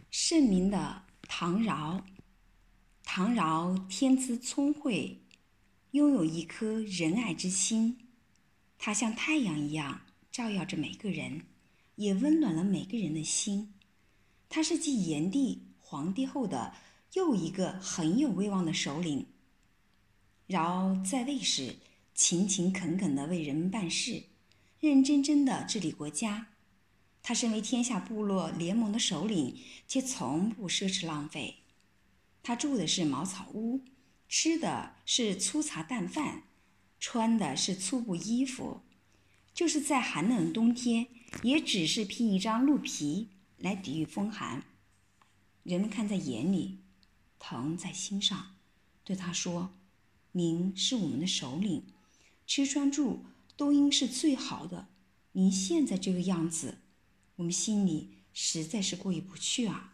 圣明的唐尧。唐尧天资聪慧，拥有一颗仁爱之心。他像太阳一样照耀着每个人，也温暖了每个人的心。他是继炎帝、黄帝后的又一个很有威望的首领。尧在位时，勤勤恳恳地为人们办事，认认真真地治理国家。他身为天下部落联盟的首领，却从不奢侈浪费。他住的是茅草屋，吃的是粗茶淡饭，穿的是粗布衣服，就是在寒冷的冬天，也只是披一张鹿皮来抵御风寒。人们看在眼里，疼在心上，对他说：“您是我们的首领，吃穿住都应是最好的。您现在这个样子，我们心里实在是过意不去啊。”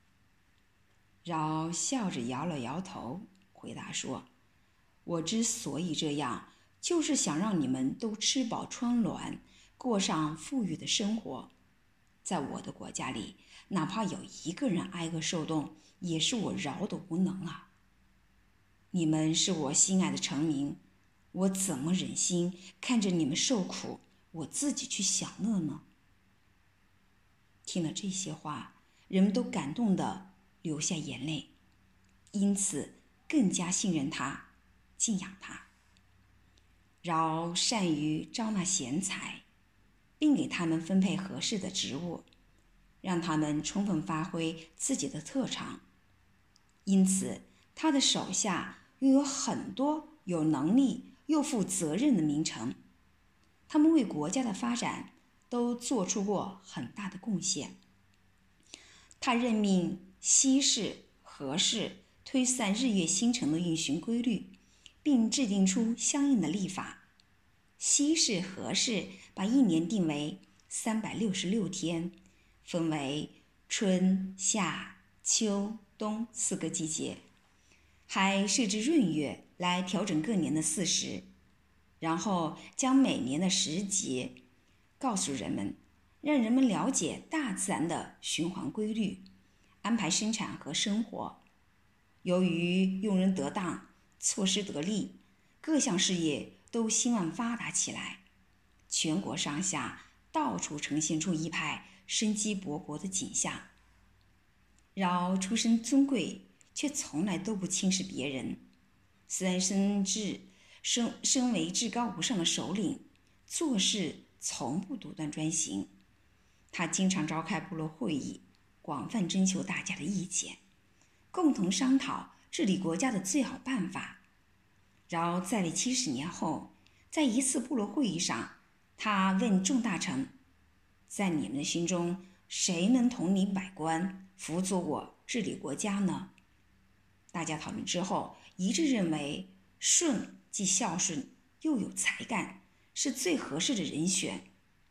尧笑着摇了摇头，回答说：“我之所以这样，就是想让你们都吃饱穿暖，过上富裕的生活。在我的国家里，哪怕有一个人挨饿受冻，也是我尧的无能啊。你们是我心爱的臣民，我怎么忍心看着你们受苦，我自己去享乐呢？”听了这些话，人们都感动地流下眼泪，因此更加信任他，敬仰他。尧善于招纳贤才，并给他们分配合适的职务，让他们充分发挥自己的特长。因此，他的手下拥有很多有能力又负责任的名臣，他们为国家的发展都做出过很大的贡献。他任命西氏、何氏推算日月星辰的运行规律，并制定出相应的历法。西氏、何氏把一年定为366天，分为春、夏、秋、冬4个季节，还设置闰月来调整各年的4时，然后将每年的时节告诉人们，让人们了解大自然的循环规律，安排生产和生活。由于用人得当，措施得力，各项事业都兴旺发达起来，全国上下到处呈现出一派生机勃勃的景象。尧出身尊贵，却从来都不轻视别人。虽然身为至高无上的首领，做事从不独断专行。他经常召开部落会议，广泛征求大家的意见，共同商讨治理国家的最好办法。尧在位70年后，在一次部落会议上，他问众大臣：“在你们的心中，谁能统领百官，辅佐我治理国家呢？”大家讨论之后，一致认为舜既孝顺又有才干，是最合适的人选。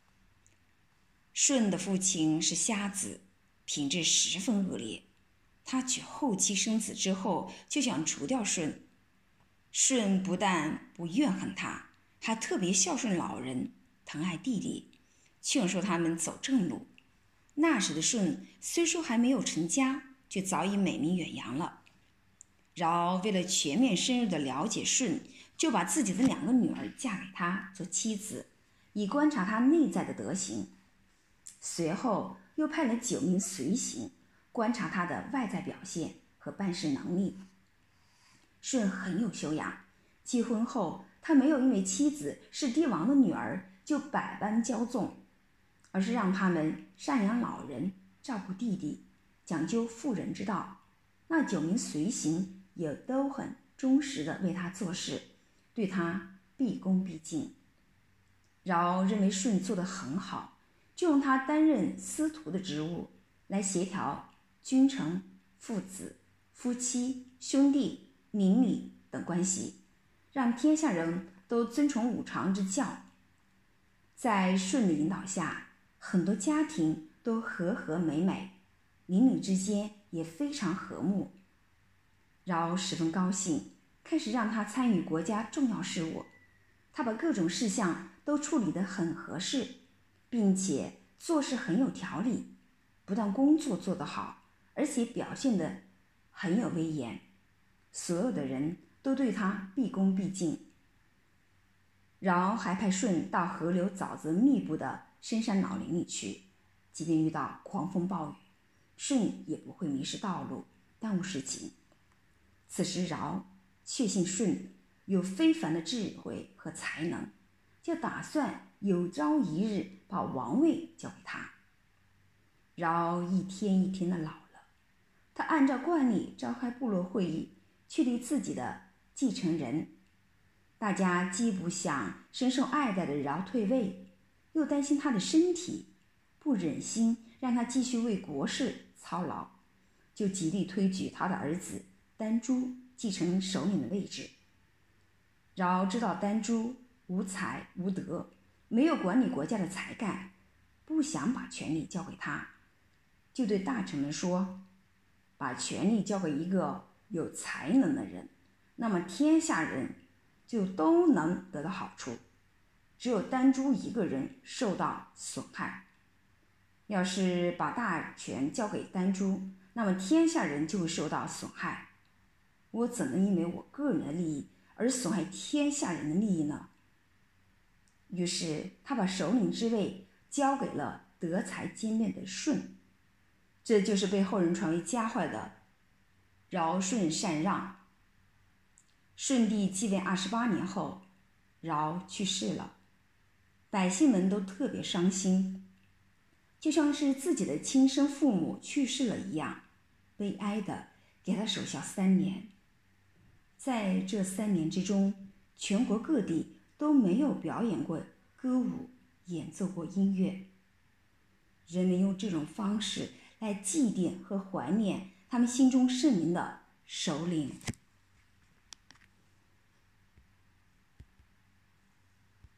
舜的父亲是瞎子，品质十分恶劣。他娶后妻生子之后，就想除掉舜。舜不但不怨恨他，还特别孝顺老人，疼爱弟弟，劝说他们走正路。那时的舜虽说还没有成家，却早已美名远扬了。尧为了全面深入地了解舜，就把自己的2个女儿嫁给他做妻子，以观察他内在的德行。随后又派了9名随行，观察他的外在表现和办事能力。舜很有修养，结婚后他没有因为妻子是帝王的女儿就百般骄纵，而是让他们赡养老人，照顾弟弟，讲究妇人之道。那9名随行也都很忠实地为他做事，对他毕恭毕敬。尧认为舜做得很好，就用他担任司徒的职务，来协调君臣、父子、夫妻、兄弟、邻里等关系，让天下人都尊崇五常之教。在舜的引导下，很多家庭都和和美美，邻里之间也非常和睦。尧十分高兴，开始让他参与国家重要事务。他把各种事项都处理得很合适，并且做事很有条理，不但工作做得好， 而且表现得很有威严，所有的人都对他毕恭毕敬。尧还派舜到河流沼泽密布的深山老林里去，即便遇到狂风暴雨，舜也不会迷失道路，耽误事情。此时尧确信舜有非凡的智慧和才能，就打算有朝一日把王位交给他。尧一天一天的老了，他按照惯例召开部落会议，确立自己的继承人。大家既不想深受爱戴的尧退位，又担心他的身体，不忍心让他继续为国事操劳，就极力推举他的儿子丹朱继承首领的位置。尧知道丹朱无才无德，没有管理国家的才干，不想把权力交给他，就对大臣们说：把权力交给一个有才能的人，那么天下人就都能得到好处，只有丹朱一个人受到损害。要是把大权交给丹朱，那么天下人就会受到损害。我怎能因为我个人的利益而损害天下人的利益呢？于是他把首领之位交给了德才兼备的舜，这就是被后人传为佳话的尧舜禅让。舜帝继位28年后，尧去世了，百姓们都特别伤心，就像是自己的亲生父母去世了一样，悲哀的给他守孝3年。在这3年之中，全国各地都没有表演过歌舞，演奏过音乐。人们用这种方式来祭奠和怀念他们心中圣明的首领。